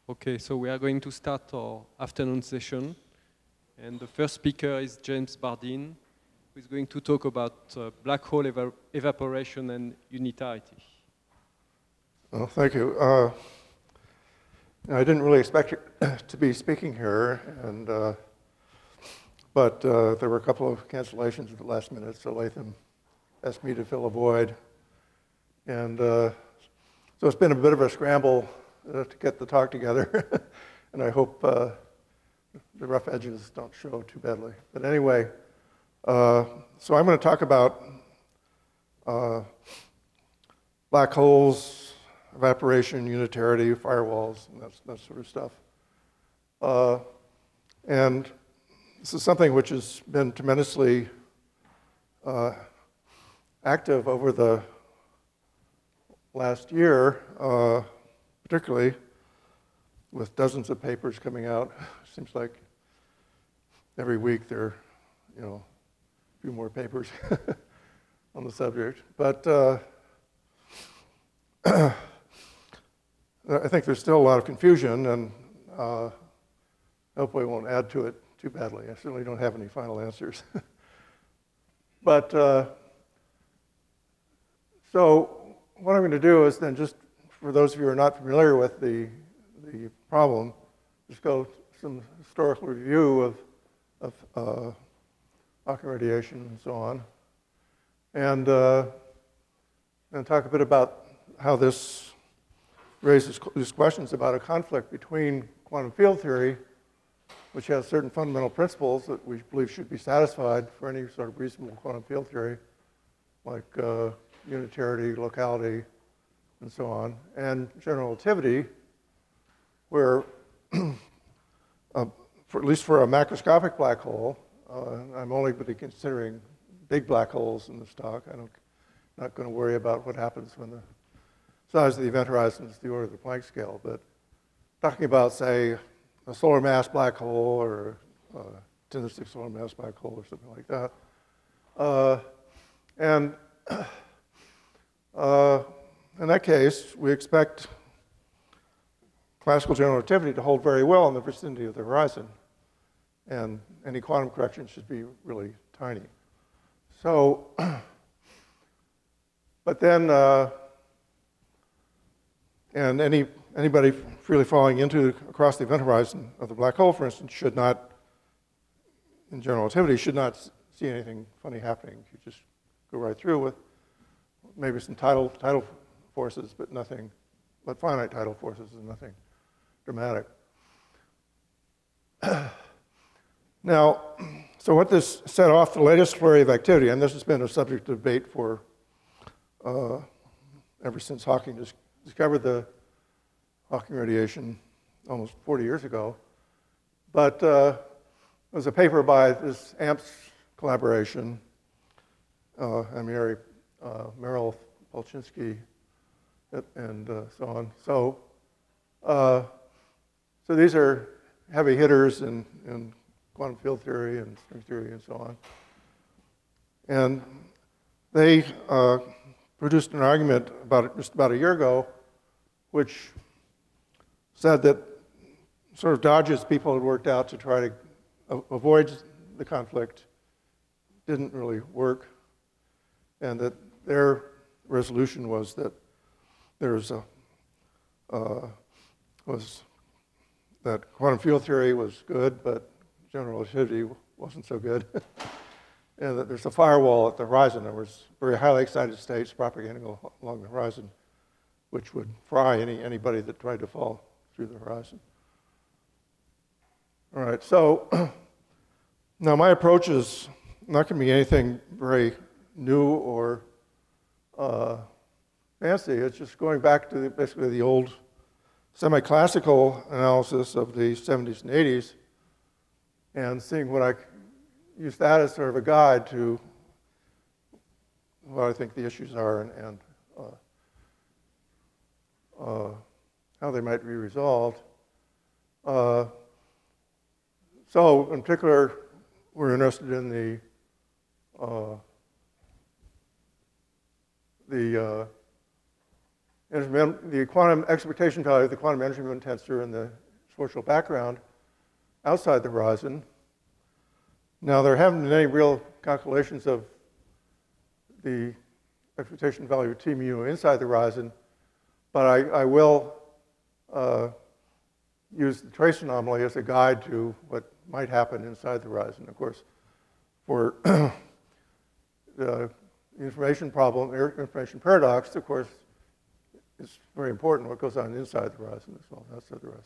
Okay, so we are going to start our afternoon session. And the first speaker is James Bardeen, who is going to talk about black hole evaporation and unitarity. Well, thank you. I didn't really expect to be speaking here, but there were a couple of cancellations at the last minute, so Latham asked me to fill a void. And so it's been a bit of a scramble to get the talk together, and I hope the rough edges don't show too badly. But anyway, so I'm going to talk about black holes, evaporation, unitarity, firewalls, and that sort of stuff. And this is something which has been tremendously active over the last year, particularly with dozens of papers coming out. Seems like every week there are, a few more papers on the subject. But I think there's still a lot of confusion, and hopefully it won't add to it too badly. I certainly don't have any final answers. But so what I'm going to do is then, just for those of you who are not familiar with the problem, just go some historical review of Hawking radiation and so on, and talk a bit about how this raises these questions about a conflict between quantum field theory, which has certain fundamental principles that we believe should be satisfied for any sort of reasonable quantum field theory, like unitarity, locality, and so on, and general relativity, where, at least for a macroscopic black hole, I'm only going to be considering big black holes in this talk. I'm not going to worry about what happens when the size of the event horizon is the order of the Planck scale, but talking about, say, a solar mass black hole or a 10 to the 6 solar mass black hole or something like that. In that case, we expect classical general relativity to hold very well in the vicinity of the horizon, and any quantum correction should be really tiny. So, but then, and anybody freely falling across the event horizon of the black hole, for instance, should not, in general relativity, should not see anything funny happening. You just go right through with maybe some tidal forces, but finite tidal forces and nothing dramatic. Now, so what this set off the latest flurry of activity, and this has been a subject of debate for ever since Hawking discovered the Hawking radiation almost 40 years ago. But there was a paper by this AMPS collaboration, Merrill, Polchinski, and so on. So these are heavy hitters in quantum field theory and string theory and so on. And they produced an argument just about a year ago, which said that sort of dodges people had worked out to try to avoid the conflict didn't really work, and that their resolution was that that quantum field theory was good, but general relativity wasn't so good, and that there's a firewall at the horizon. There was very highly excited states propagating along the horizon, which would fry anybody that tried to fall through the horizon. All right, so now my approach is not going to be anything very new or fancy. It's just going back to basically the old semi-classical analysis of the 70s and 80s and seeing use that as sort of a guide to what I think the issues are and how they might be resolved. So in particular, we're interested in the the quantum expectation value of the quantum energy movement tensor in the Schwarzschild background outside the horizon. Now, there haven't been any real calculations of the expectation value of T mu inside the horizon, but I will use the trace anomaly as a guide to what might happen inside the horizon. Of course, for the information problem, information paradox, of course, it's very important what goes on inside the horizon as well, outside the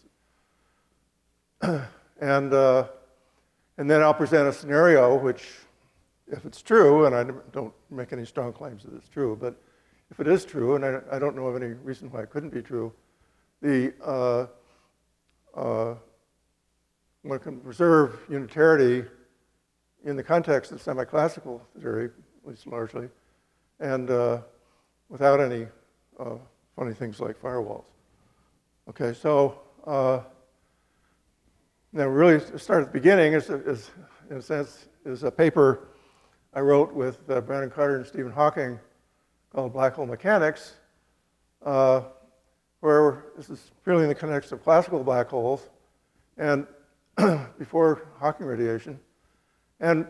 horizon. And then I'll present a scenario which, if it's true, and I don't make any strong claims that it's true, but if it is true, and I don't know of any reason why it couldn't be true, one can preserve unitarity in the context of semi-classical theory, at least largely, and without any funny things like firewalls. Okay, so now really start at the beginning is in a sense, is a paper I wrote with Brandon Carter and Stephen Hawking called Black Hole Mechanics, where this is purely in the context of classical black holes and before Hawking radiation. And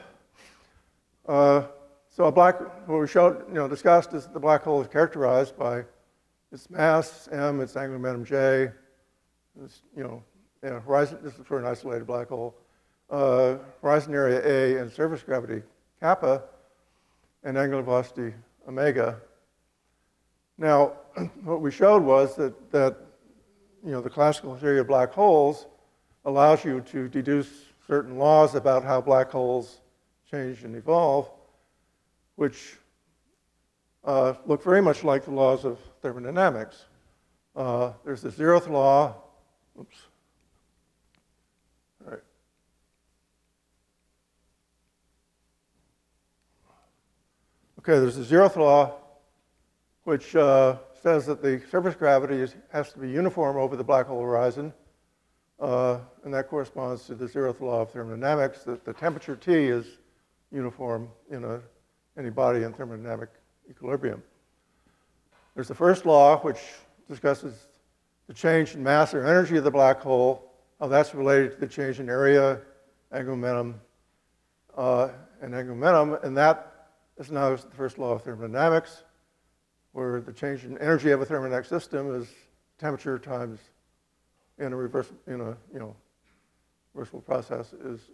so what we showed, discussed is the black hole is characterized by its mass, m, its angular momentum, j, this, horizon, this is for an isolated black hole, horizon area A and surface gravity kappa, and angular velocity omega. Now, what we showed was that the classical theory of black holes allows you to deduce certain laws about how black holes change and evolve, which look very much like the laws of thermodynamics. There's the zeroth law. Oops. All right. Okay, there's the zeroth law, which says that the surface gravity has to be uniform over the black hole horizon. And that corresponds to the zeroth law of thermodynamics, that the temperature T is uniform in any body in thermodynamic equilibrium. There's the first law, which discusses the change in mass or energy of the black hole, how that's related to the change in area, angular momentum, and angular momentum. And that is now the first law of thermodynamics, where the change in energy of a thermodynamic system is temperature times in a reversible process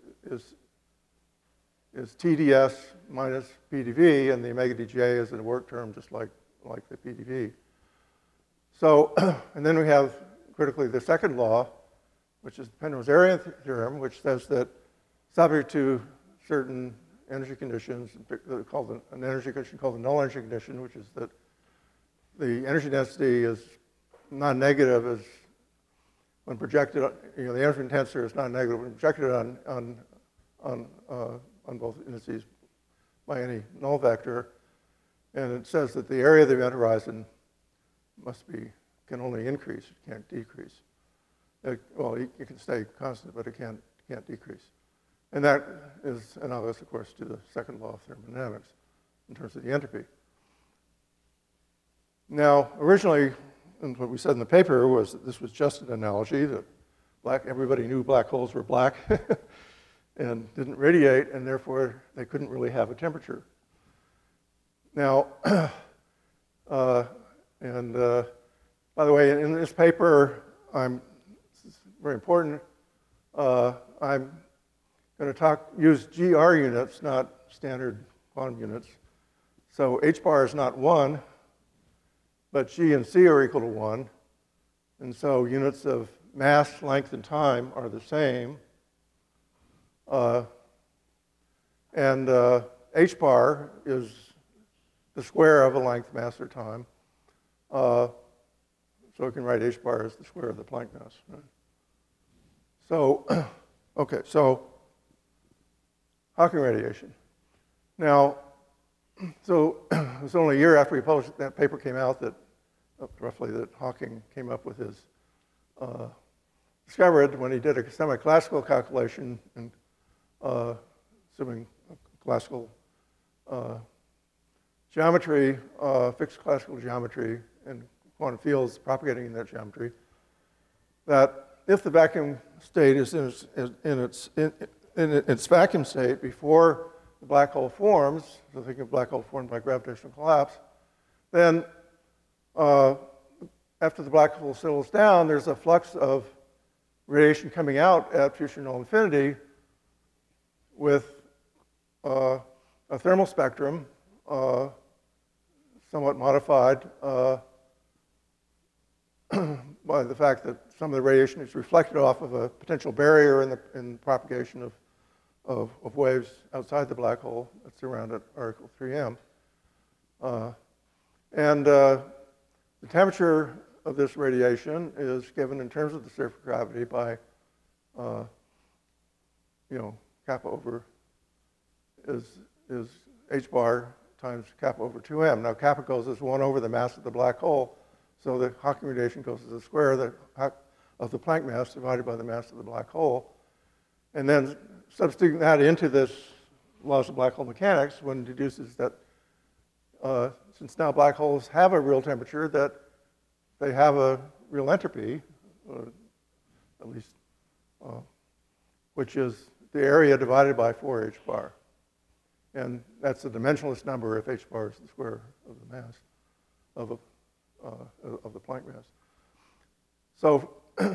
is TdS minus PdV, and the omega dj is a work term just like the PdV. So, and then we have critically the second law, which is the Penrose-Arian theorem, which says that subject to certain energy conditions, called an energy condition called the null energy condition, which is that the energy density is non-negative as when projected, the energy tensor is non-negative when projected on both indices by any null vector, and it says that the area of the event horizon can only increase, it can't decrease. It can stay constant, but it can't decrease. And that is analogous, of course, to the second law of thermodynamics in terms of the entropy. Now, originally, and what we said in the paper was that this was just an analogy, that everybody knew black holes were black and didn't radiate, and therefore they couldn't really have a temperature. Now, by the way, in this paper, this is very important, I'm going to use GR units, not standard quantum units. So H bar is not 1, but G and C are equal to 1. And so units of mass, length, and time are the same. H bar is the square of a length, mass, or time. So we can write H bar as the square of the Planck mass. Right? So, okay, so Hawking radiation. Now, so it was only a year after we published that paper came out that roughly that Hawking came up with his discovered when he did a semi-classical calculation and assuming classical geometry, fixed classical geometry, and quantum fields propagating in that geometry, that if the vacuum state is in its vacuum state before the black hole forms, so think of black hole formed by gravitational collapse, then after the black hole settles down, there's a flux of radiation coming out at future null infinity with a thermal spectrum, somewhat modified by the fact that some of the radiation is reflected off of a potential barrier in the propagation of waves outside the black hole that's around at R equals 3m. The temperature of this radiation is given in terms of the surface gravity by, kappa over is h bar times kappa over 2m. Now, kappa goes as 1 over the mass of the black hole, so the Hawking radiation goes as the square of the Planck mass divided by the mass of the black hole. And then substituting that into this laws of black hole mechanics, one deduces that since now black holes have a real temperature, that they have a real entropy, at least, which is the area divided by 4 h bar. And that's a dimensionless number if h bar is the square of the mass of the Planck mass. So,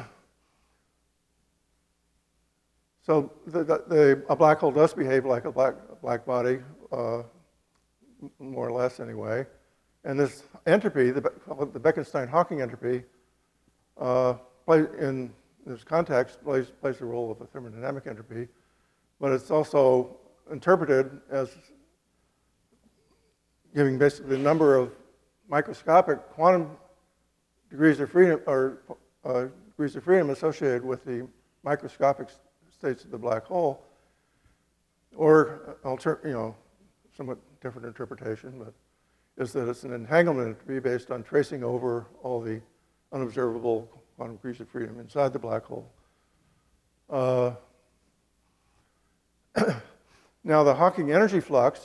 a black hole does behave like a black body, more or less anyway. And this entropy, the Bekenstein-Hawking entropy, in this context plays the role of a thermodynamic entropy, but it's also interpreted as giving basically the number of microscopic quantum degrees of freedom, or degrees of freedom associated with the microscopic states of the black hole, or somewhat different interpretation, but is that it's an entanglement entropy based on tracing over all the unobservable quantum degrees of freedom inside the black hole. Now, the Hawking energy flux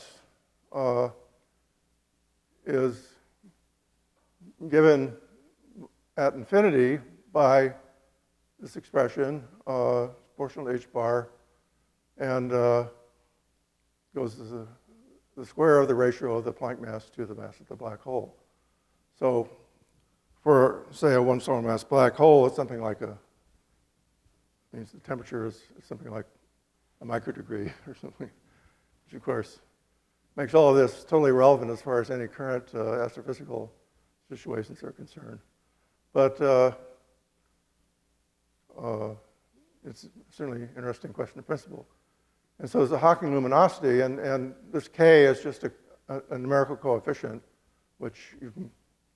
is given at infinity by this expression, proportional to h bar, and goes as the square of the ratio of the Planck mass to the mass of the black hole. So for, say, a 1 solar mass black hole, it's something like means the temperature is something like a microdegree or something, which of course makes all of this totally relevant as far as any current astrophysical situations are concerned. But it's certainly an interesting question of principle. And so there's a Hawking luminosity, and this k is just a numerical coefficient, which can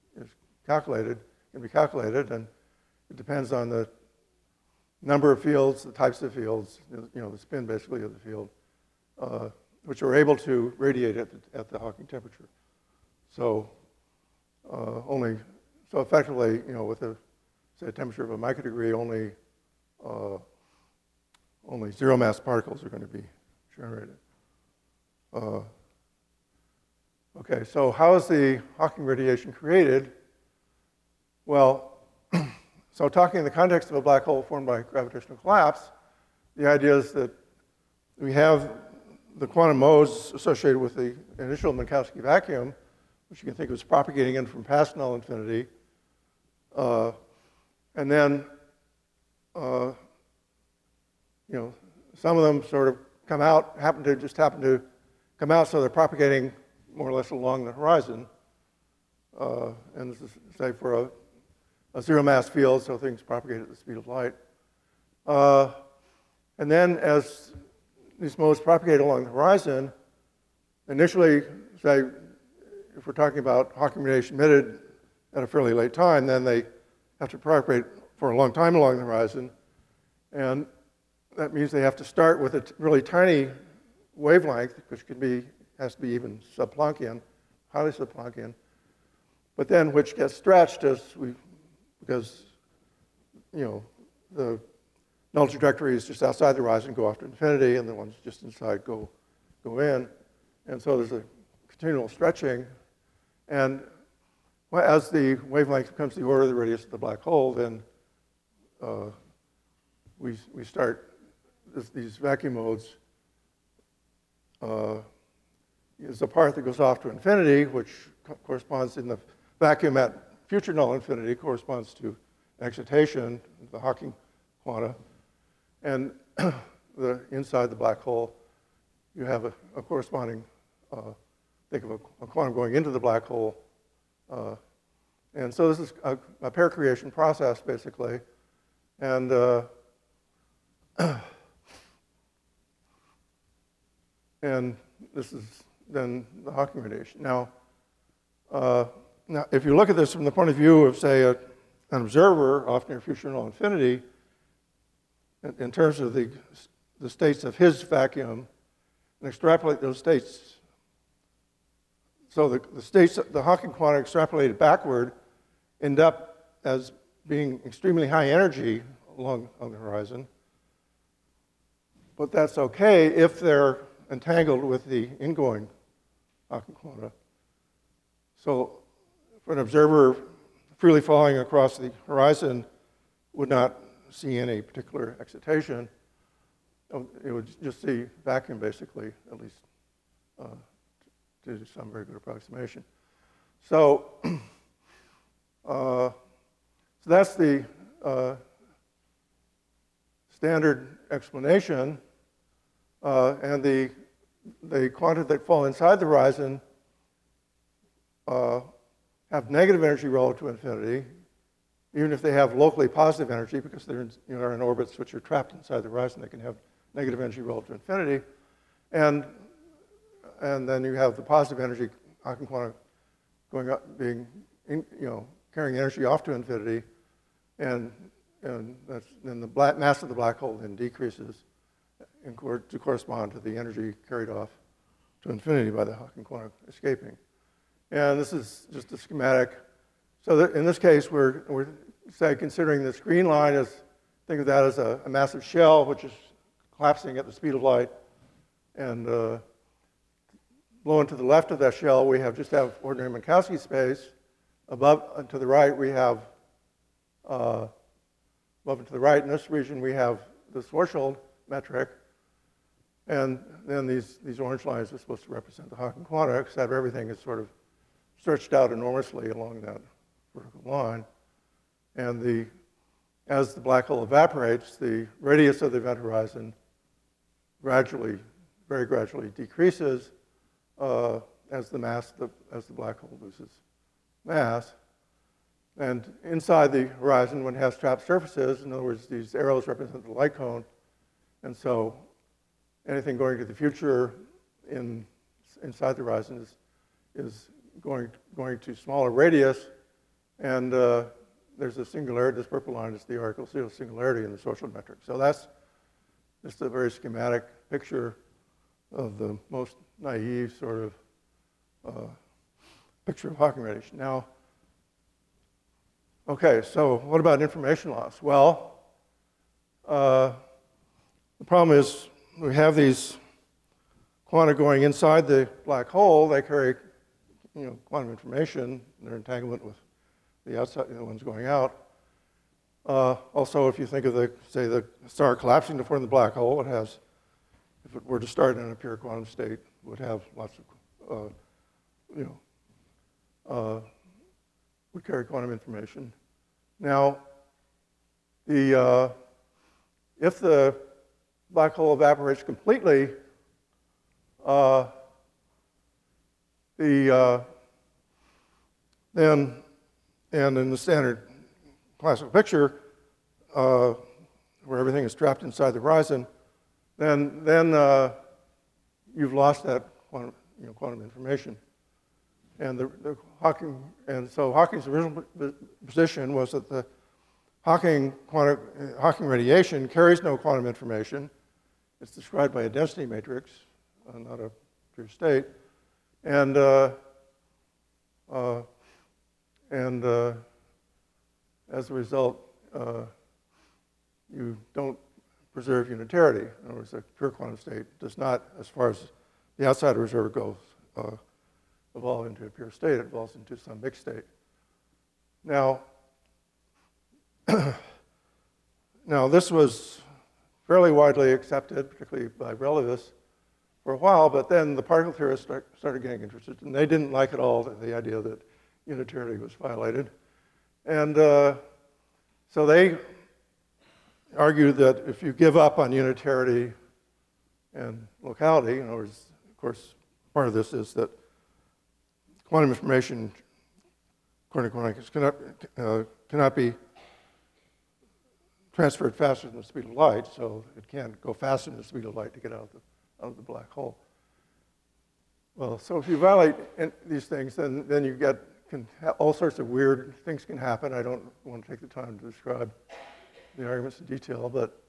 be calculated, and it depends on the number of fields, the types of fields, the spin basically of the field, which are able to radiate at the Hawking temperature. So so effectively, with say a temperature of a microdegree, only zero mass particles are going to be generated. Okay, so how is the Hawking radiation created? Well, so talking in the context of a black hole formed by gravitational collapse, the idea is that we have the quantum modes associated with the initial Minkowski vacuum, which you can think of as propagating in from past null infinity. And then, some of them sort of come out, happen to come out, so they're propagating more or less along the horizon. And this is, say, for a zero mass field, so things propagate at the speed of light. And then as these modes propagate along the horizon, initially, say, if we're talking about Hawking radiation emitted at a fairly late time, then they have to propagate for a long time along the horizon. And that means they have to start with a really tiny wavelength, which has to be even sub-Planckian, highly sub-Planckian, but then which gets stretched because the null trajectories just outside the horizon go off to infinity, and the ones just inside go in. And so there's a continual stretching. And well, as the wavelength becomes the order of the radius of the black hole, then we start these vacuum modes. Is a part that goes off to infinity, which corresponds in the vacuum at future null infinity, corresponds to excitation, the Hawking quanta. And inside the black hole, you have a corresponding, think of a quantum going into the black hole. And so this is a pair creation process, basically. And and this is then the Hawking radiation. Now, if you look at this from the point of view of, say, an observer off near future null infinity, in terms of the states of his vacuum, and extrapolate those states. So the states, the Hawking quanta extrapolated backward, end up as being extremely high energy along the horizon. But that's okay if they're entangled with the ingoing Hawking quanta. So for an observer freely falling across the horizon would not see any particular excitation. It would just see vacuum, basically, at least to some very good approximation. So, so that's the standard explanation. And the quanta that fall inside the horizon have negative energy relative to infinity, even if they have locally positive energy, because they're in orbits which are trapped inside the horizon. They can have negative energy relative to infinity. And then you have the positive energy Hawking quanta going up, carrying energy off to infinity. And then the mass of the black hole then decreases to correspond to the energy carried off to infinity by the Hawking quanta escaping. And this is just a schematic. So in this case, we're say, considering this green line as, think of that as a massive shell, which is collapsing at the speed of light. And below and to the left of that shell, we just have ordinary Minkowski space. Above and to the right, we have, above and to the right in this region, we have the Schwarzschild metric. And then these orange lines are supposed to represent the Hawking quanta, except everything is sort of stretched out enormously along that vertical line. And as the black hole evaporates, the radius of the event horizon very gradually decreases as the black hole loses mass. And inside the horizon, when it has trapped surfaces, in other words, these arrows represent the light cone. And so anything going to the future inside the horizon is going to smaller radius. And there's a singularity. This purple line is the R equals 0 singularity in the Schwarzschild metric. So that's just a very schematic picture of the most naive sort of picture of Hawking radiation. Now, okay, so what about information loss? Well, the problem is we have these quanta going inside the black hole. They carry, quantum information. Their entanglement with the outside, the ones going out. Also, if you think of the star collapsing to form the black hole, it has, if it were to start in a pure quantum state, would have lots of, would carry quantum information. Now, if the black hole evaporates completely, then, and in the standard classical picture, where everything is trapped inside the horizon, then you've lost that quantum information. And so Hawking's original position was that the Hawking radiation carries no quantum information. It's described by a density matrix, not a pure state. And as a result, you don't preserve unitarity. In other words, a pure quantum state does not, as far as the outside observer goes, evolve into a pure state. It evolves into some mixed state. Now, now this was fairly widely accepted, particularly by relativists, for a while, but then the particle theorists started getting interested, and they didn't like at all the idea that unitarity was violated. And so they argued that if you give up on unitarity and locality, in other words, of course, part of this is that quantum information, according to Copernicus, cannot be transferred faster than the speed of light, so it can't go faster than the speed of light to get out of the black hole. Well, so if you violate these things, then you get all sorts of weird things can happen. I don't want to take the time to describe the arguments in detail, but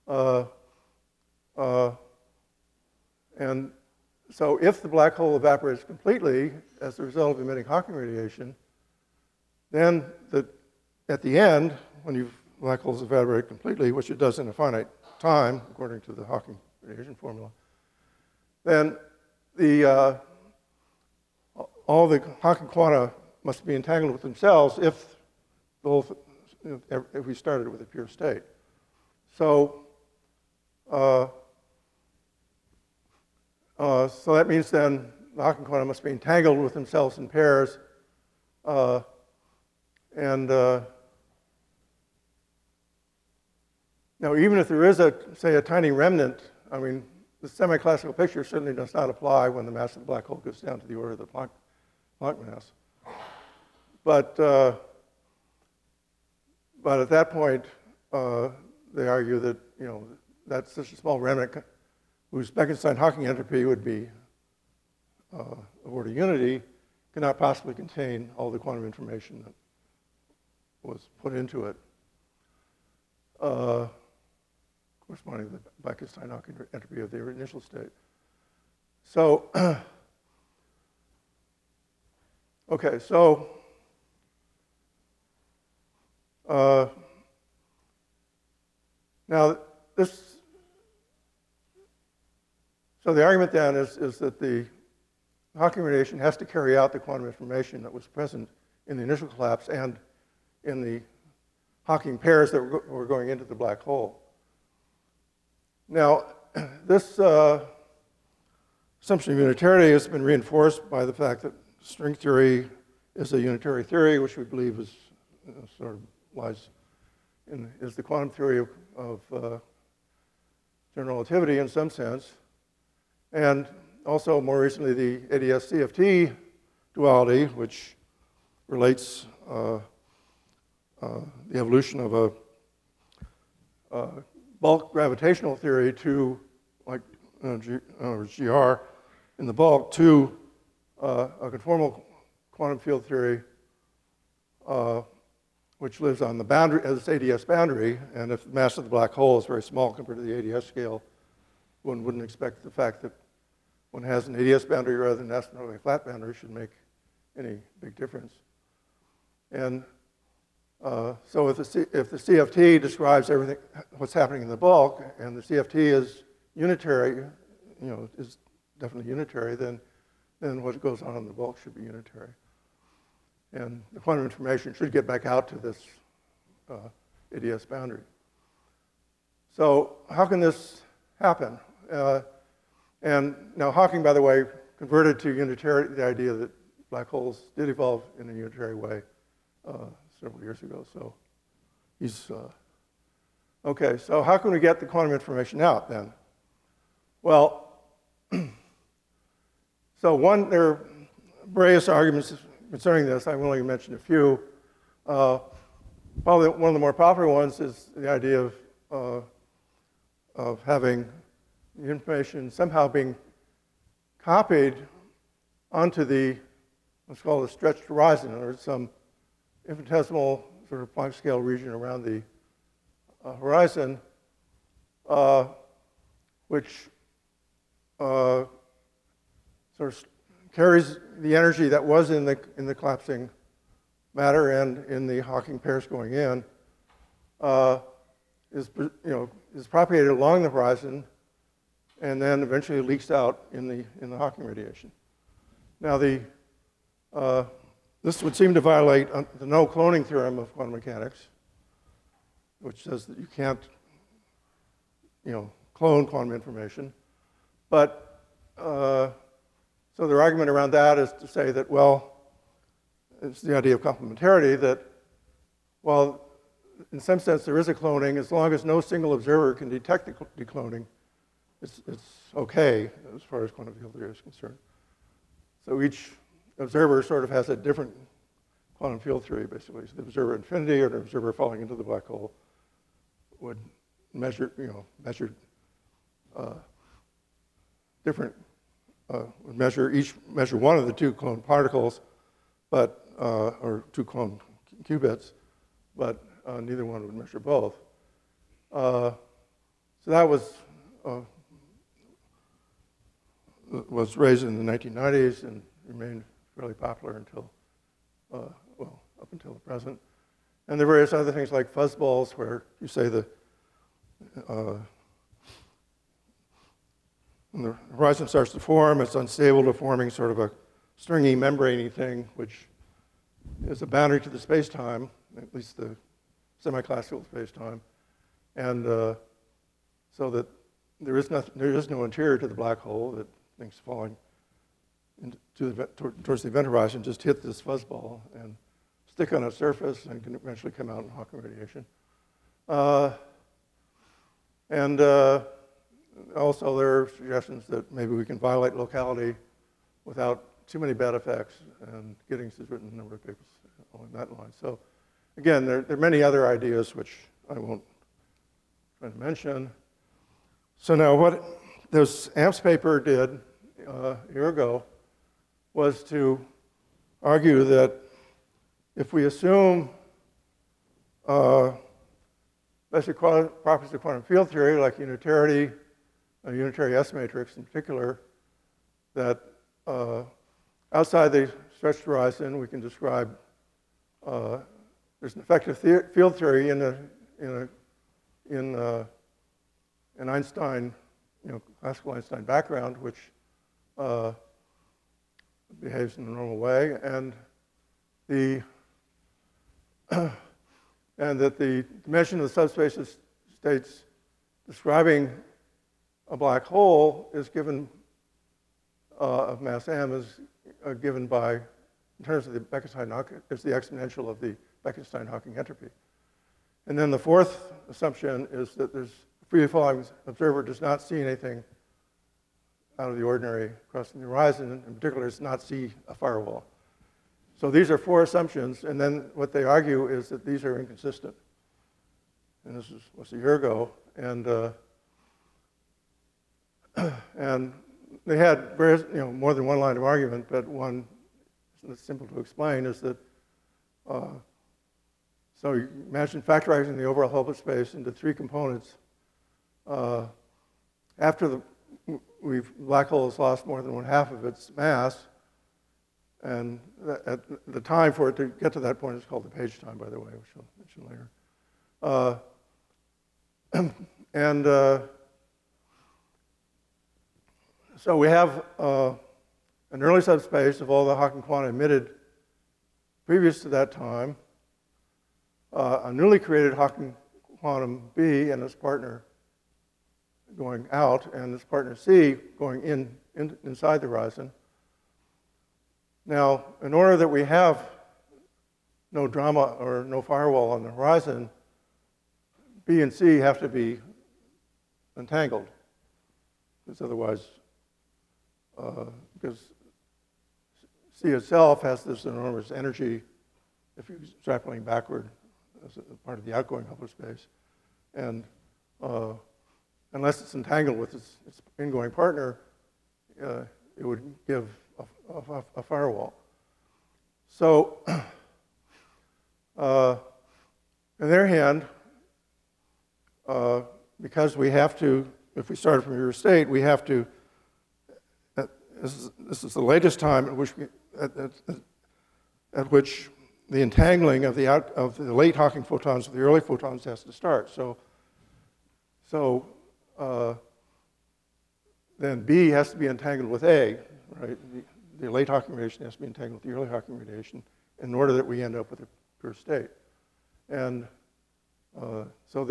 and so if the black hole evaporates completely as a result of emitting Hawking radiation, then at the end, when black holes evaporate completely, which it does in a finite time, according to the Hawking radiation formula, then all the Hawking quanta must be entangled with themselves if we started with a pure state. So, so that means then the Hawking quanta must be entangled with themselves in pairs, now, even if there is say, a tiny remnant, I mean, the semi-classical picture certainly does not apply when the mass of the black hole goes down to the order of the Planck mass. But at that point, they argue that that's such a small remnant whose Bekenstein-Hawking entropy would be of order unity, cannot possibly contain all the quantum information that was put into it. Corresponding to the Bekenstein-Hawking entropy of the initial state. So, okay, so now so the argument then is that the Hawking radiation has to carry out the quantum information that was present in the initial collapse and in the Hawking pairs that were going into the black hole. Now, this assumption of unitarity has been reinforced by the fact that string theory is a unitary theory, which we believe is sort of lies is the quantum theory of general relativity in some sense, and also more recently the ADS-CFT duality, which relates the evolution of a bulk gravitational theory to, like GR in the bulk, to a conformal quantum field theory, which lives on the boundary, as ADS boundary, and if the mass of the black hole is very small compared to the ADS scale, one wouldn't expect the fact that one has an ADS boundary rather than an asymptotically flat boundary should make any big difference. And so if the CFT describes everything, what's happening in the bulk, and the CFT is unitary, is definitely unitary, then what goes on in the bulk should be unitary. And the quantum information should get back out to this ADS boundary. So how can this happen? And now Hawking, by the way, converted to unitary the idea that black holes did evolve in a unitary way several years ago. So he's, okay, so how can we get the quantum information out then? Well, so there are various arguments concerning this. I'm only going to mention a few. Probably one of the more popular ones is the idea of having the information somehow being copied onto the, let's call it a stretched horizon, or some infinitesimal sort of Planck scale region around the horizon, which sort of carries the energy that was in the collapsing matter and in the Hawking pairs going in, is propagated along the horizon, and then eventually leaks out in the Hawking radiation. Now this would seem to violate the no cloning theorem of quantum mechanics, which says that you can't, clone quantum information. But so their argument around that is to say that, well, it's the idea of complementarity that, well, in some sense there is a cloning. As long as no single observer can detect the decloning, it's okay as far as quantum field theory is concerned. So each observer sort of has a different quantum field theory, basically. So the observer at infinity or the observer falling into the black hole would measure, different, would measure one of the two cloned particles, but or two cloned qubits, but neither one would measure both. So that was raised in the 1990s and remained fairly popular until, well, up until the present. And there are various other things like fuzzballs, where you say when the horizon starts to form, it's unstable to forming sort of a stringy, membraney thing, which is a boundary to the space-time, at least the semi-classical space-time, and so that there is no interior to the black hole, that things falling towards the event horizon just hit this fuzzball and stick on its surface and can eventually come out in Hawking radiation. And also there are suggestions that maybe we can violate locality without too many bad effects, and Giddings has written a number of papers along that line. So again, there are many other ideas which I won't try to mention. So now what this AMPS paper did a year ago was to argue that if we assume basic properties of quantum field theory, like unitarity, a unitary S matrix in particular, that outside the stretched horizon we can describe, there's an effective field theory in an Einstein, classical Einstein background, which behaves in a normal way, and that the dimension of the subspace states describing a black hole is given of mass m is given by, in terms of the Bekenstein-Hawking, is the exponential of the Bekenstein-Hawking entropy. And then the fourth assumption is that there's free-falling observer does not see anything out of the ordinary crossing the horizon, in particular does not see a firewall. So these are four assumptions, and then what they argue is that these are inconsistent. And this was a year ago, and and they had various, more than one line of argument, but one that's simple to explain is that, so you imagine factorizing the overall Hilbert space into three components. After the black hole has lost more than 1/2 of its mass, and at the time for it to get to that point is called the Page time, by the way, which I'll mention later. So we have an early subspace of all the Hawking quanta emitted previous to that time, a newly created Hawking quantum B and its partner going out, and its partner C going inside the horizon. Now, in order that we have no drama or no firewall on the horizon, B and C have to be entangled, because otherwise, because C itself has this enormous energy if you're extrapolating backward as a part of the outgoing Hubble space, and unless it's entangled with its ingoing partner, it would give a firewall. So, on their hand, because we have to, if we start from your state, we have to, this is the latest time at which the entangling of the late Hawking photons with the early photons has to start. So then B has to be entangled with A, right? The late Hawking radiation has to be entangled with the early Hawking radiation. in order that we end up with a pure state. And so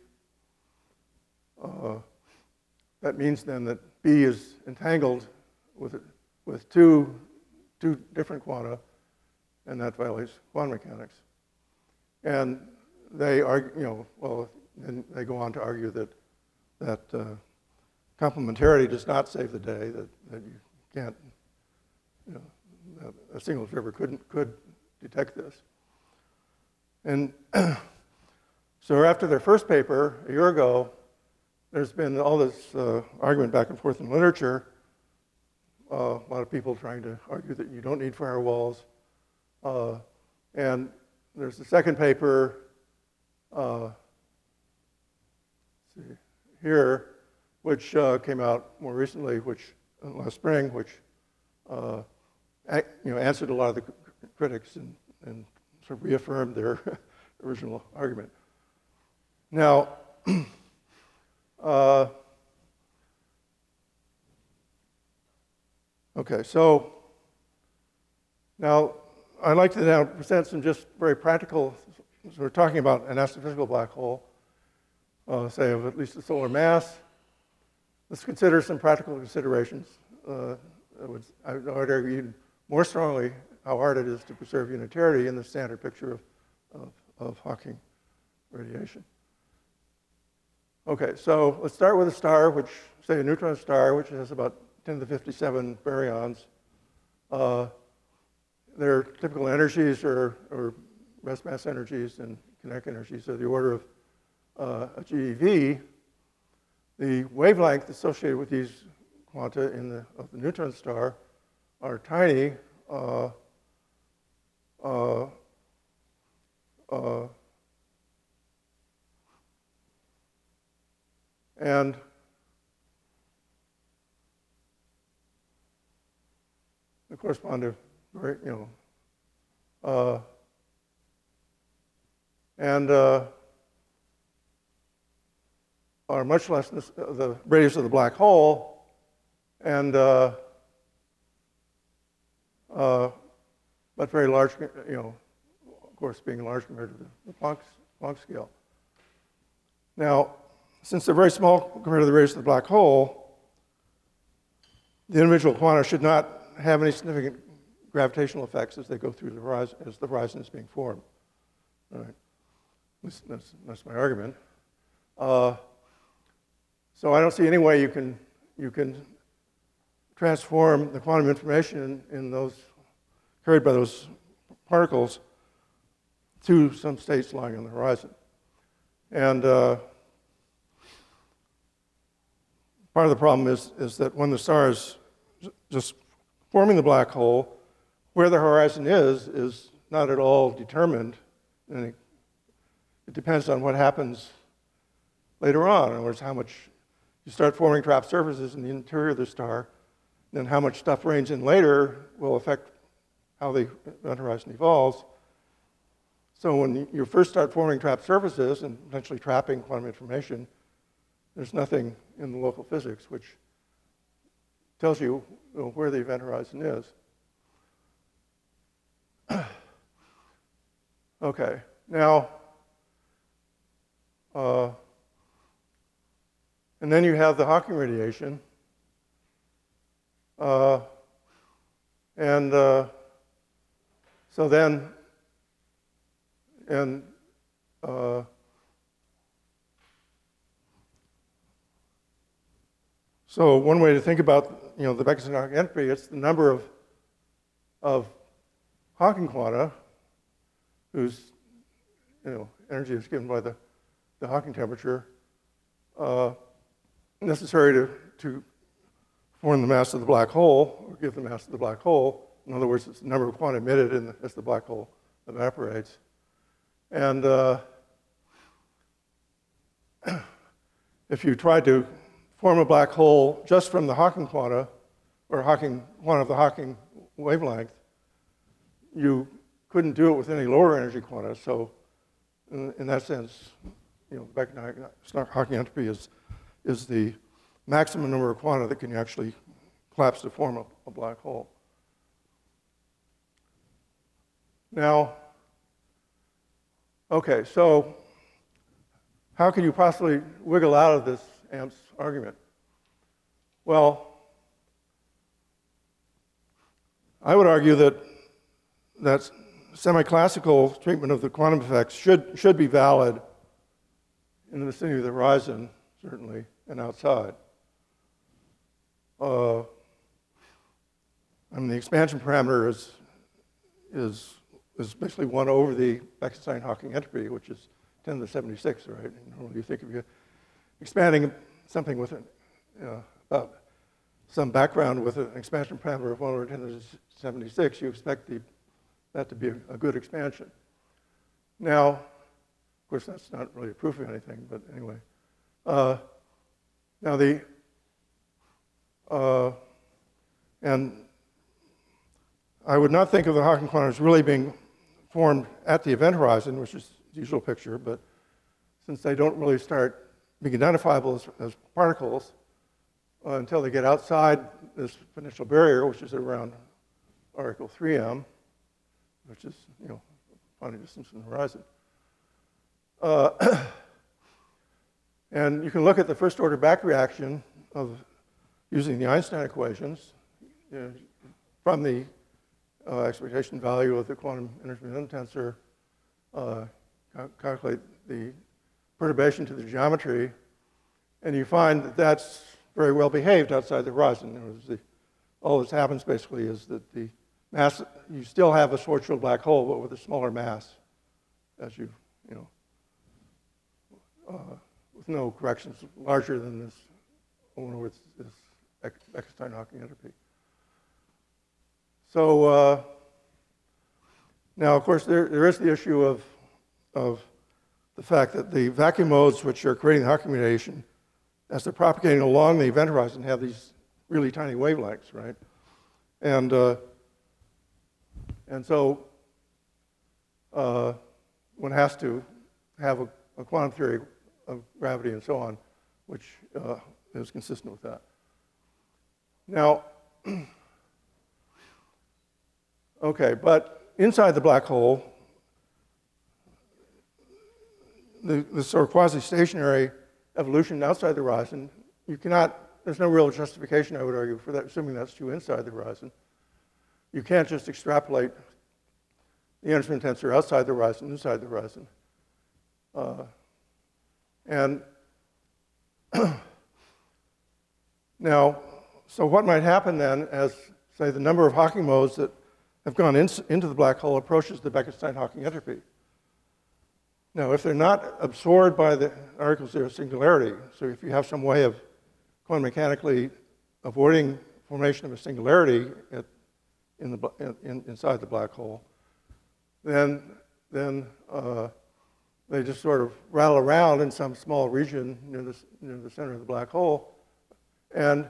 that means then that B is entangled with two different quanta, and that violates quantum mechanics. And they argue, and they go on to argue that complementarity does not save the day, that you can't, that a single observer could detect this. And so after their first paper, a year ago, there's been all this argument back and forth in literature. A lot of people trying to argue that you don't need firewalls. And there's the second paper here, which came out more recently, last spring, which answered a lot of the critics and sort of reaffirmed their original argument. Now, okay, so now I'd like to now present some just very practical, so we're talking about an astrophysical black hole, say of at least a solar mass. Let's consider some practical considerations. I would argue even more strongly how hard it is to preserve unitarity in the standard picture of Hawking radiation. Okay, so let's start with a star, which, say a neutron star, which has about 10 to the 57 baryons. Their typical energies or rest mass energies and kinetic energies are the order of a GeV. The wavelength associated with these quanta of the neutron star are tiny. And they correspond to very, and are much less than the radius of the black hole, and but very large, of course, being large compared to the Planck scale. Now, since they're very small compared to the radius of the black hole, the individual quanta should not have any significant gravitational effects as they go through the horizon, as the horizon is being formed. All right, that's my argument. So I don't see any way you can transform the quantum information in those carried by those particles to some states lying on the horizon. And part of the problem is that when the star is just forming the black hole, where the horizon is not at all determined, and it depends on what happens later on. In other words, how much you start forming trapped surfaces in the interior of the star, then how much stuff rains in later will affect how the event horizon evolves. So when you first start forming trapped surfaces and potentially trapping quantum information, there's nothing in the local physics which tells you, where the event horizon is. Okay, now, and then you have the Hawking radiation. So then, so one way to think about the Bekenstein-Hawking entropy, it's the number of Hawking quanta whose energy is given by the Hawking temperature necessary to form the mass of the black hole, or give the mass of the black hole. In other words, it's the number of quanta emitted as the black hole evaporates. And if you tried to form a black hole just from the Hawking quanta, or Hawking quanta of the Hawking wavelength, you couldn't do it with any lower energy quanta. So in that sense, Bekenstein-Hawking entropy is the maximum number of quanta that can actually collapse to form a black hole. Now, okay, so how can you possibly wiggle out of this AMP's argument? Well, I would argue that semi-classical treatment of the quantum effects should be valid in the vicinity of the horizon, certainly, and outside. I mean, the expansion parameter is basically 1 over the Bekenstein-Hawking entropy, which is 10 to the 76, right? And normally you think of you expanding something with some background with an expansion parameter of 1 over 10 to the 76, you expect that to be a good expansion. Now, of course, that's not really a proof of anything, but anyway. And I would not think of the Hawking quantum as really being formed at the event horizon, which is the usual picture, but since they don't really start being identifiable as particles until they get outside this potential barrier, which is around r equal 3m, which is, finding distance from the horizon. And you can look at the first order back reaction of using the Einstein equations from the expectation value of the quantum energy momentum tensor, calculate the perturbation to the geometry, and you find that that's very well behaved outside the horizon. All that happens basically is that the mass, you still have a Schwarzschild black hole, but with a smaller mass, as with no corrections larger than this, with this Bekenstein-Hawking entropy. So now, of course, there is the issue of the fact that the vacuum modes which are creating the Hawking radiation, as they're propagating along the event horizon, have these really tiny wavelengths, right? And so one has to have a quantum theory of gravity and so on, which is consistent with that. Now, okay, but inside the black hole, the sort of quasi-stationary evolution outside the horizon, there's no real justification, I would argue, for that, assuming that's true inside the horizon. You can't just extrapolate the energy tensor outside the horizon, inside the horizon. And now, so what might happen then as, say, the number of Hawking modes that have gone into the black hole approaches the Bekenstein-Hawking entropy? Now, if they're not absorbed by the r equals 0 singularity, so if you have some way of quantum mechanically avoiding formation of a singularity inside the black hole, then they just sort of rattle around in some small region near the center of the black hole. And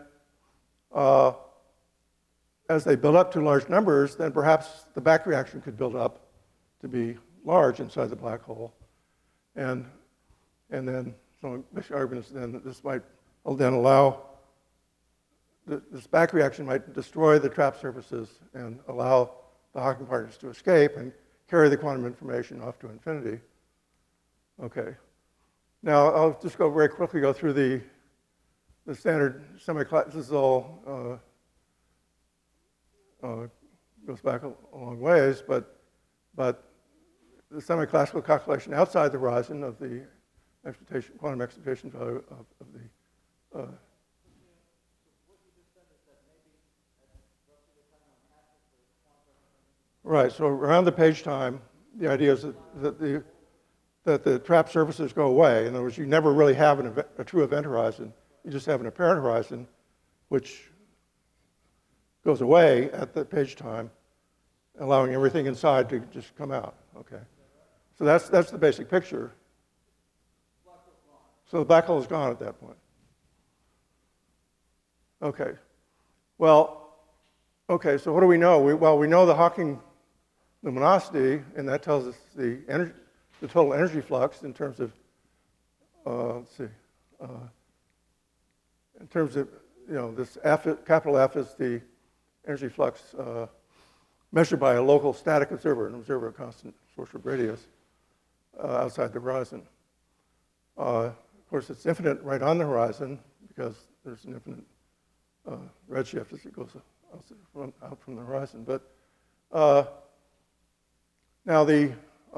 as they build up to large numbers, then perhaps the back reaction could build up to be large inside the black hole. And then some arguments then that this might then allow, this back reaction might destroy the trap surfaces and allow the Hawking particles to escape and carry the quantum information off to infinity. Okay. Now, I'll just very quickly go through the standard semi-class. This is all, goes back a long ways, but the semi-classical calculation outside the horizon of the quantum excitation value of the right, so around the page time, the idea is that the trap surfaces go away. In other words, you never really have a true event horizon. You just have an apparent horizon, which goes away at the page time, allowing everything inside to just come out. Okay, so that's the basic picture. So the black hole is gone at that point. Okay, well, okay. So what do we know? We know the Hawking luminosity, and that tells us the total energy flux in terms of, let's see, in terms of, this F, capital F is the energy flux measured by a local static observer, an observer of constant Schwarzschild radius outside the horizon. Of course, it's infinite right on the horizon because there's an infinite redshift as it goes out from the horizon. But now the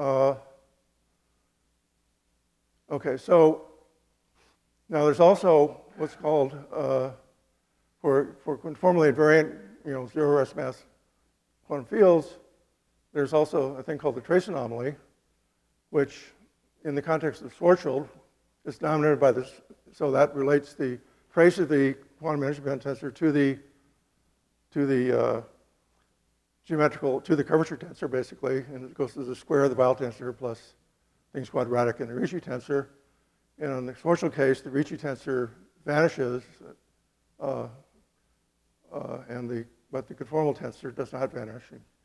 okay, so now there's also what's called for conformally invariant, zero rest mass quantum fields. There's also a thing called the trace anomaly, which, in the context of Schwarzschild, is dominated by this. So that relates the trace of the quantum energy band tensor to the geometrical, to the curvature tensor, basically, and it goes to the square of the Weyl tensor plus things quadratic in the Ricci tensor. And in the Schwarzschild case, the Ricci tensor vanishes, but the conformal tensor does not vanish.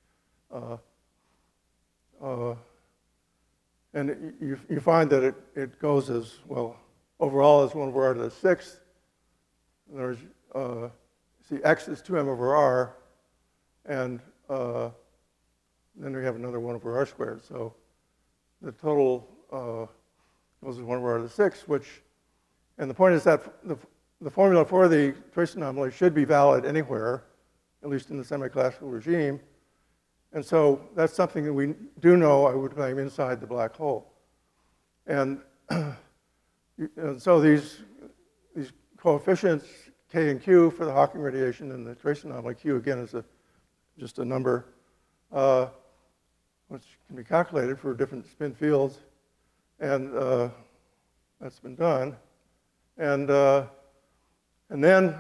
And you find that it goes as, well, overall as 1 over r to the 6th. In other words, see, x is 2m over r, and then we have another 1 over r squared. So the total goes as 1 over r to the 6th, and the point is that the formula for the trace anomaly should be valid anywhere, at least in the semi-classical regime. And so that's something that we do know, I would claim, inside the black hole. And so these coefficients, k and q, for the Hawking radiation and the trace anomaly, q again is just a number, which can be calculated for different spin fields. And that's been done. And then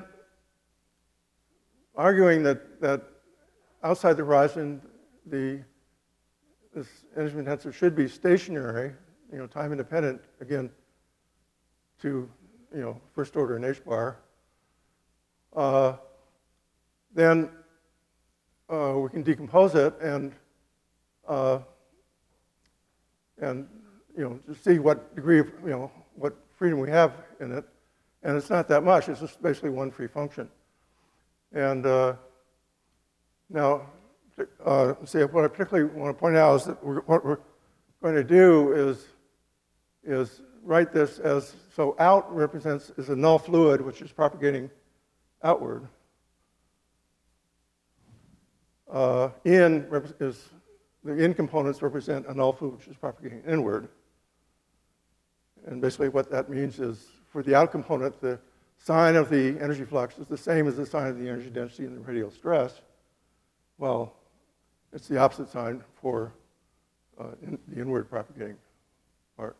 arguing that outside the horizon, this energy tensor should be stationary, time independent, again, to, first order in H bar. Then we can decompose it and just see what degree of, what freedom we have in it. And it's not that much. It's just basically one free function. And now, see, what I particularly want to point out is that what we're going to do is write this as, so out is a null fluid which is propagating outward. The in components represent a null fluid which is propagating inward. And basically what that means is, for the out component, the sign of the energy flux is the same as the sign of the energy density and the radial stress. Well, it's the opposite sign for the inward propagating part.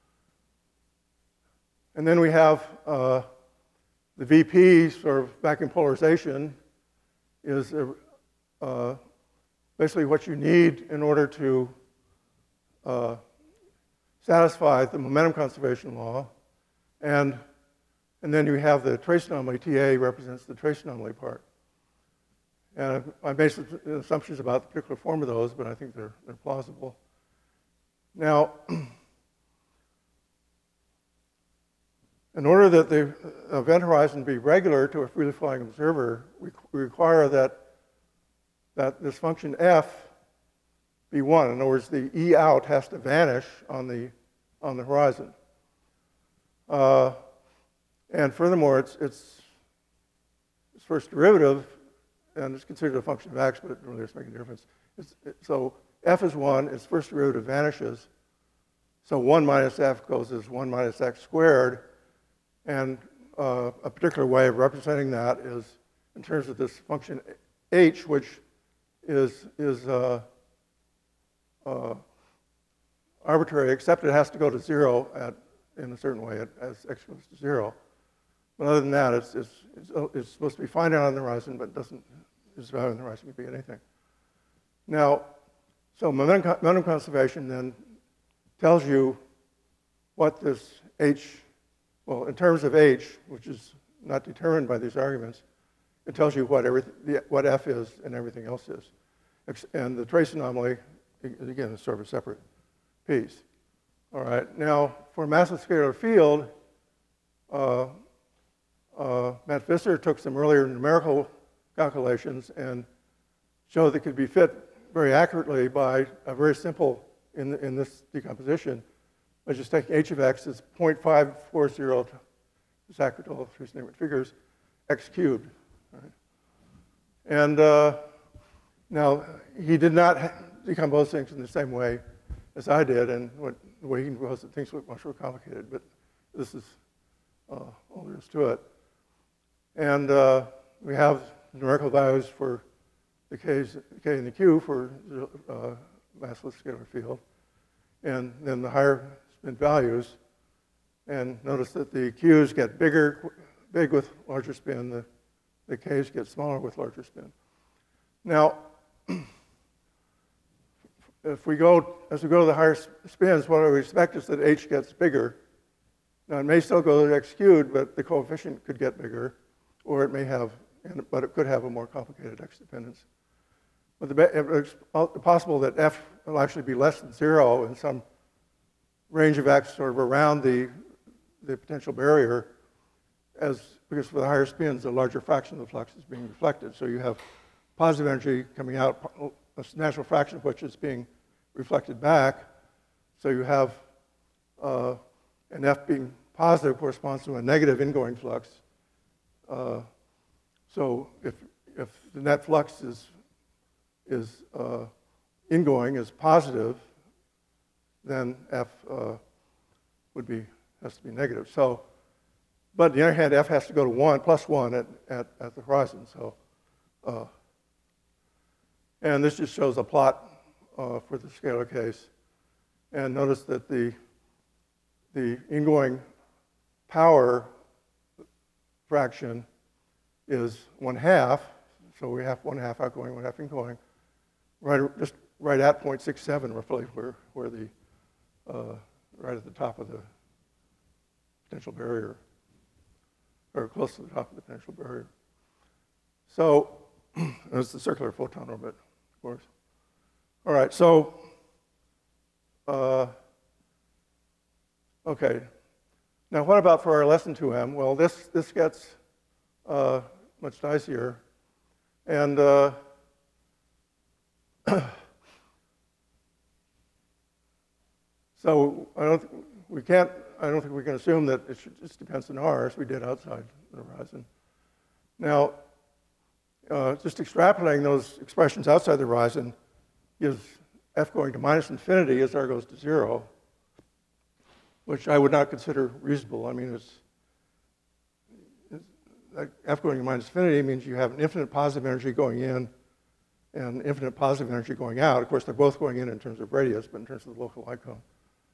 And then we have the VP, sort of vacuum polarization, is basically what you need in order to satisfy the momentum conservation law. And then you have the trace anomaly. TA represents the trace anomaly part. And I made some assumptions about the particular form of those, but I think they're plausible. Now, in order that the event horizon be regular to a freely flying observer, we require that this function f be 1. In other words, the E out has to vanish on the horizon. And furthermore, its first derivative, and it's considered a function of x, but it really doesn't make a difference. So f is 1, its first derivative vanishes. So 1 minus f goes as 1 minus x squared. And a particular way of representing that is in terms of this function h, which is arbitrary, except it has to go to 0 in a certain way as x goes to 0. But other than that, it's supposed to be finite on the horizon, but its value on the horizon could be anything. Now, so momentum conservation then tells you what this h, well, in terms of h, which is not determined by these arguments, it tells you what f is and everything else is. And the trace anomaly, again, is sort of a separate piece. All right, now for massless scalar field, Matt Visser took some earlier numerical calculations and show that could be fit very accurately by a very simple, in this decomposition, by just taking h of x as 0.540 Sacradol, three significant figures, x cubed. Right? And now, he did not decompose things in the same way as I did, and the way he decomposed it, things look much more complicated, but this is all there is to it. And we have numerical values for the k and the q for massless scalar field, and then the higher spin values. And notice that the q's get big with larger spin, the k's get smaller with larger spin. Now, as we go to the higher spins, what we expect is that h gets bigger. Now, it may still go to x cubed, but the coefficient could get bigger, or it may have, but it could have a more complicated x dependence. But it's possible that f will actually be less than 0 in some range of x sort of around the potential barrier, because for the higher spins, a larger fraction of the flux is being reflected. So you have positive energy coming out, a natural fraction of which is being reflected back. So you have an f being positive corresponds to a negative ingoing flux. So if the net flux is ingoing is positive, then f has to be negative. So, but on the other hand, f has to go to 1, plus 1 at the horizon. So, and this just shows a plot for the scalar case. And notice that the ingoing power fraction is 1/2. So we have 1/2 outgoing, 1/2 ingoing, just right at 0.67, roughly, where the right at the top of the potential barrier, or close to the top of the potential barrier. So it's the circular photon orbit, of course. All right, so okay. Now, what about for our lesson 2m? Well, this gets much dicier, and so I don't think we can assume that it just depends on r, as we did outside the horizon. Now, just extrapolating those expressions outside the horizon gives f going to -infinity as r goes to 0, which I would not consider reasonable. I mean, f going to -infinity means you have an infinite positive energy going in and infinite positive energy going out. Of course, they're both going in terms of radius, but in terms of the local light cone.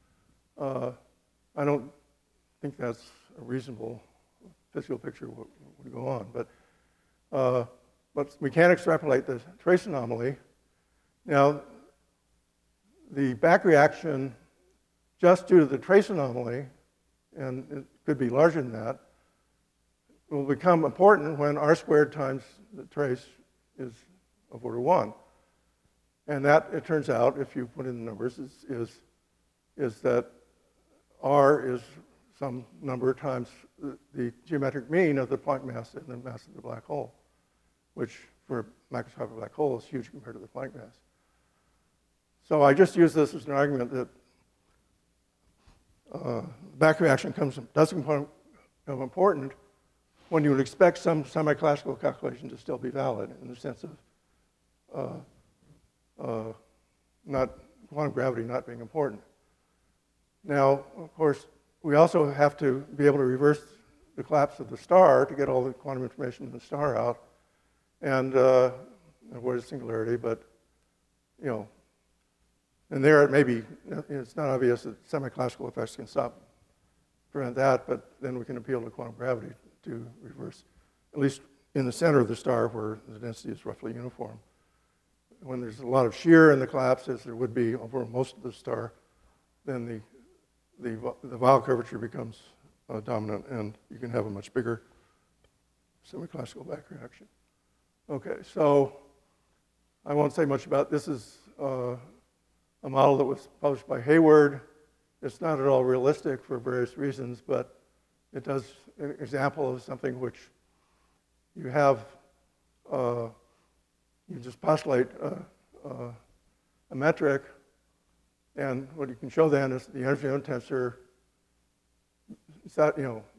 I don't think that's a reasonable physical picture would go on. But we can extrapolate the trace anomaly. Now, the back reaction, just due to the trace anomaly, and it could be larger than that, will become important when r squared times the trace is of order 1. And that, it turns out, if you put in the numbers, is that r is some number times the geometric mean of the Planck mass and the mass of the black hole, which for a macroscopic black hole is huge compared to the Planck mass. So I just use this as an argument that back reaction does become important when you would expect some semi-classical calculation to still be valid, in the sense of not quantum gravity not being important. Now, of course, we also have to be able to reverse the collapse of the star to get all the quantum information in the star out and avoid a singularity. But, you know, and there it may be, it's not obvious that semi-classical effects can prevent that, but then we can appeal to quantum gravity to reverse, at least in the center of the star where the density is roughly uniform. When there's a lot of shear in the collapse, as there would be over most of the star, then the Weyl curvature becomes dominant, and you can have a much bigger semi-classical back reaction. Okay, so I won't say much about this. Is a model that was published by Hayward. It's not at all realistic for various reasons, but it does an example of something which you have you just postulate a metric, and what you can show then is the energy density tensor is that,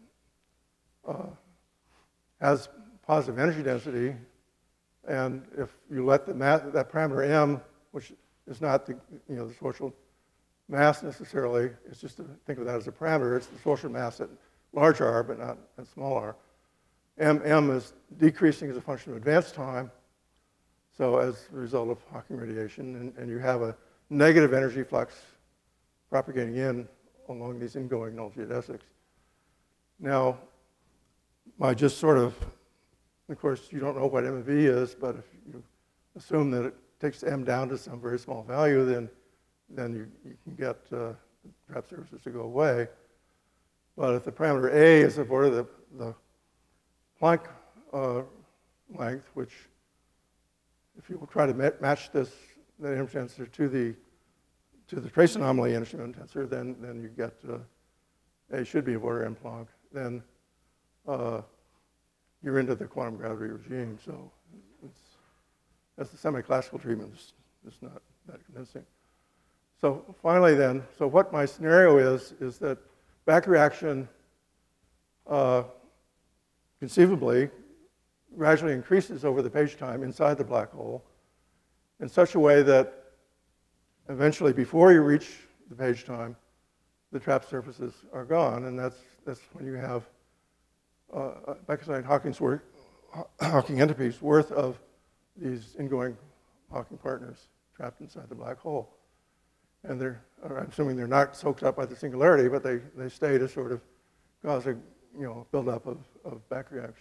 has positive energy density, and if you let that parameter m, which is not the social mass necessarily, it's just to think of that as a parameter. It's the social mass at large r, but not at small r. M is decreasing as a function of advance time, so as a result of Hawking radiation, and you have a negative energy flux propagating in along these ingoing null geodesics. Now, by just sort of course, you don't know what M of E is, but if you assume that it takes M down to some very small value, then you can get trap surfaces to go away. But if the parameter A is of order the Planck length, which if you will try to match the energy tensor to the trace anomaly energy tensor, then you get A should be of order M Planck. Then you're into the quantum gravity regime. So that's the semi-classical treatment. It's not that convincing. So finally then, so what my scenario is that back reaction conceivably gradually increases over the page time inside the black hole in such a way that eventually before you reach the page time, the trap surfaces are gone, and that's when you have Hawking entities worth of these ingoing Hawking partners trapped inside the black hole. And I'm assuming they're not soaked up by the singularity, but they stay to sort of cause a buildup of back reaction.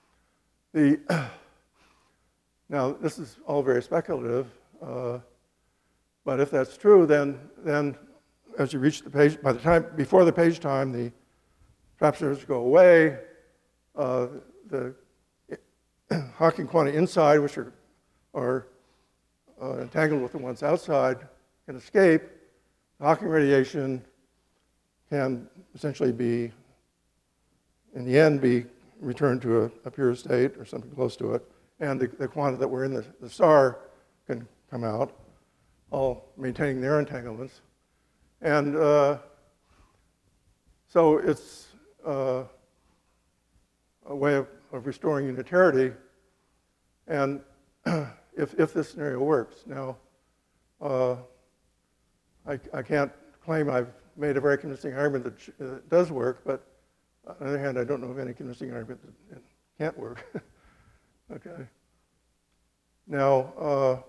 Now this is all very speculative, but if that's true, then as you reach the page, before the page time, the trap surfaces go away. The Hawking quanta inside, which are entangled with the ones outside, can escape. The Hawking radiation can essentially be, in the end, be returned to a pure state or something close to it, and the quanta that were in the star can come out, all maintaining their entanglements. And so it's a way of restoring unitarity, and if this scenario works. Now, I can't claim I've made a very convincing argument that it does work, but on the other hand, I don't know of any convincing argument that it can't work. Okay. Now,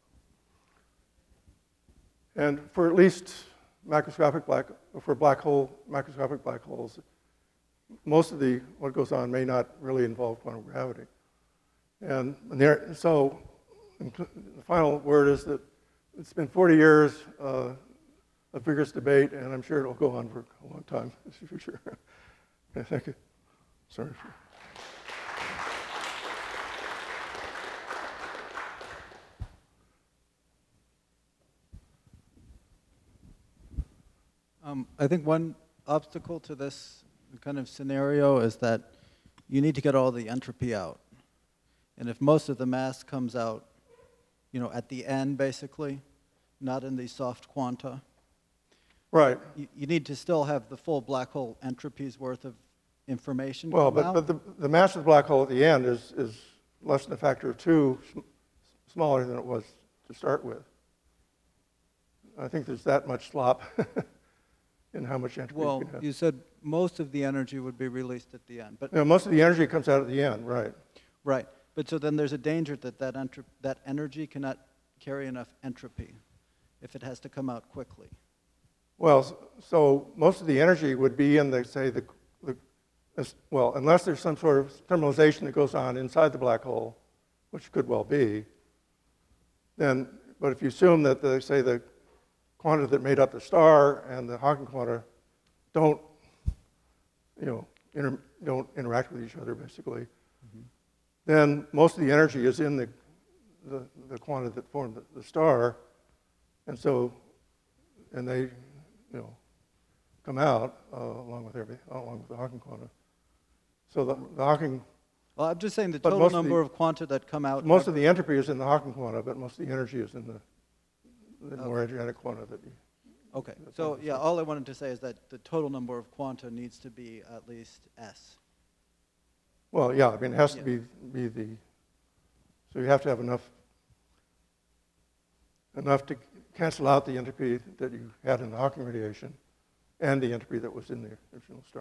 and for at least macroscopic macroscopic black holes, most of what goes on may not really involve quantum gravity. And so the final word is that it's been 40 years of vigorous debate, and I'm sure it'll go on for a long time in the future. Okay, thank you. Sorry. I think one obstacle to this kind of scenario is that you need to get all the entropy out. And if most of the mass comes out, at the end, basically, not in the soft quanta, right? You need to still have the full black hole entropy's worth of information. Well, but the mass of the black hole at the end is less than a factor of 2 smaller than it was to start with. I think there's that much slop in how much entropy you can have. You said most of the energy would be released at the end, but most of the energy comes out at the end, right? Right, but so then there's a danger that energy cannot carry enough entropy if it has to come out quickly. Well, so most of the energy would be in well, unless there's some sort of thermalization that goes on inside the black hole, which could well be, then, but if you assume that the quanta that made up the star and the Hawking quanta don't interact with each other, basically, then most of the energy is in the quanta that formed the star, and they come out along with the Hawking quanta. So the Hawking Well, I'm just saying the But total most of number the- of quanta that come out. Most of the entropy is in the Hawking quanta, but most of the energy is in the more energetic quanta that you. Okay, That's so all. yeah, all I wanted to say is that the total number of quanta needs to be at least S. Well, yeah, I mean, it has to Yeah. be the, so you have to have enough to cancel out the entropy that you had in the Hawking radiation and the entropy that was in the original star.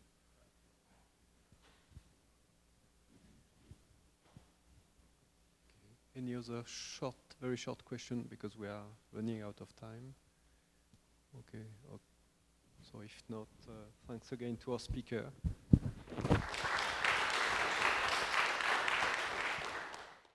Any other short, very short question, because we are running out of time? Okay. So if not, thanks again to our speaker.